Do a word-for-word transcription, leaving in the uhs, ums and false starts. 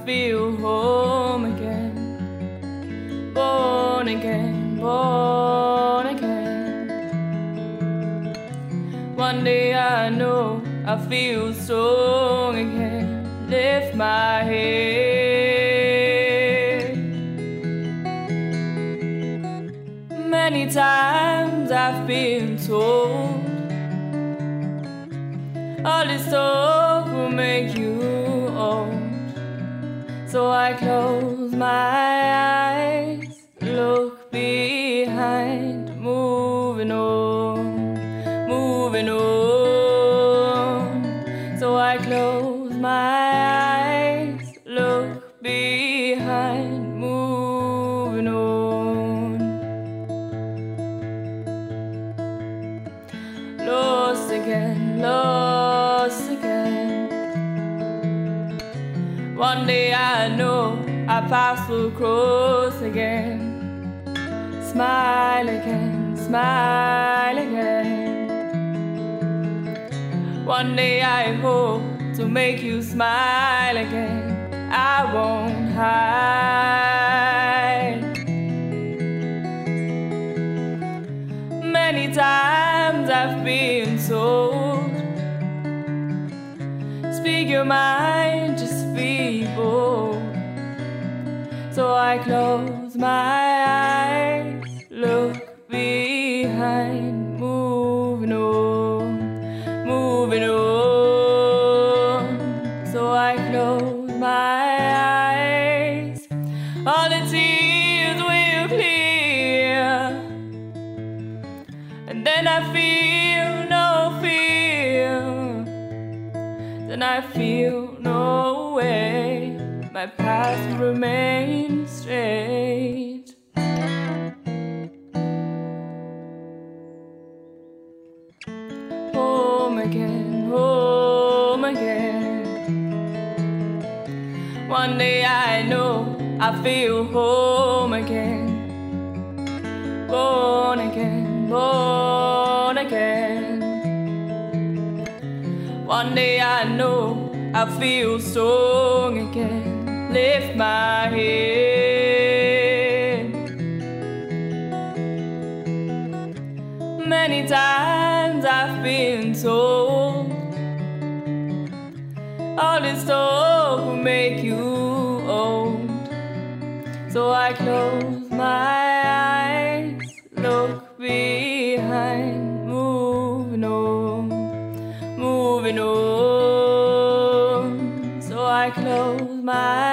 feel home again. Born again, born again. One day I know I feel strong again. Lift my head. Many times I've been told all this talk will make you old. So I close my eyes, look behind, moving on, moving on. So I close my eyes, look behind, moving on. Lost again, lost again. One day I know I pass will cross again. Smile again, smile again. One day I hope to make you smile again. I won't hide. Many times I've been told, speak your mind, just be bold. So I close my eyes, look behind, moving on, moving on. So I close my eyes, all the tears will clear, and then I feel no fear. Then I feel no way, my path remains straight. Home again, home again. One day I know I feel home again. Born again, born again. One day I know I feel strong again. Lift my head. Many times I've been told all this talk will make you old. So I close my eyes, look behind, moving on, moving on. So I close my